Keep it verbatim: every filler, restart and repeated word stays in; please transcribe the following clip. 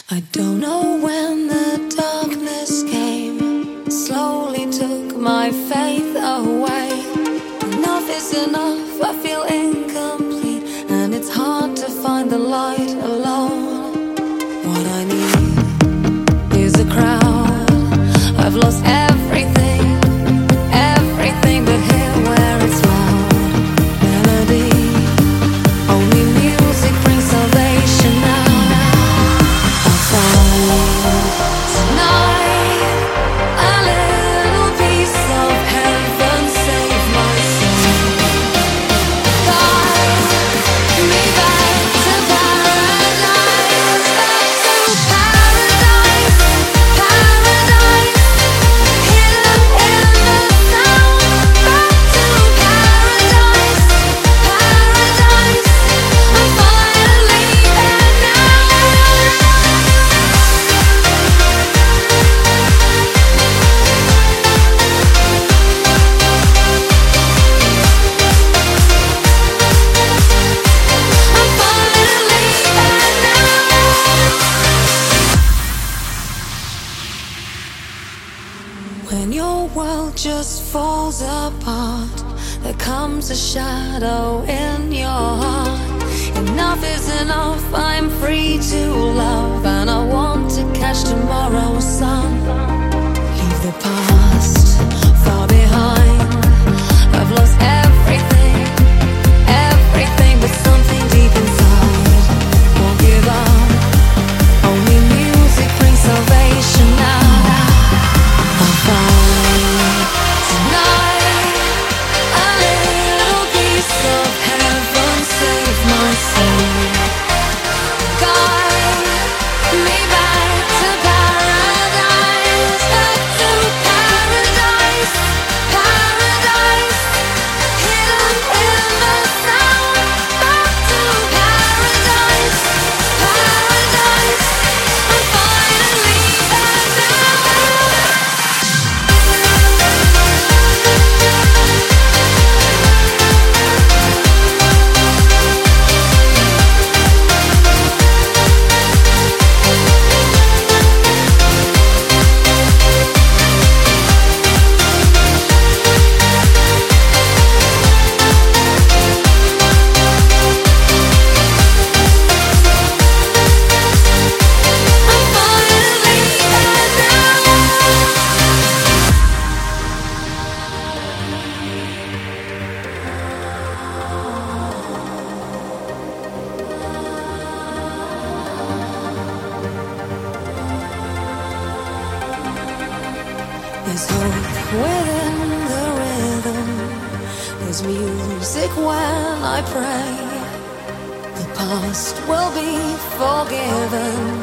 I don't know when the darkness came, slowly took my faith away. Enough is enough, I feel incomplete, and it's hard to find the light alone. What I need is a crowd. I've lost everything, everything but here where it's loud. Melody, only music brings salvation now. I'll find tonight a little piece of heaven, save my soul. Guide me back to paradise, back to paradise, paradise, hidden in the sound. Back to paradise, paradise, I'm finally there now. I'm finally there now. When your world just falls apart, there comes a shadow in your heart. Enough is enough, I'm free to love, and I want to catch tomorrow's sun. Leave the past far behind. I've lost everything, everything but something deep inside. Won't give up, only music brings salvation now. I'll find tonight a little piece of heaven, save my soul. Guide me back to paradise, back to paradise, paradise, hidden in the sound. Back to paradise, paradise, I'm finally there now. I'm finally there There's hope within the rhythm. There's music when I pray. The past will be forgiven.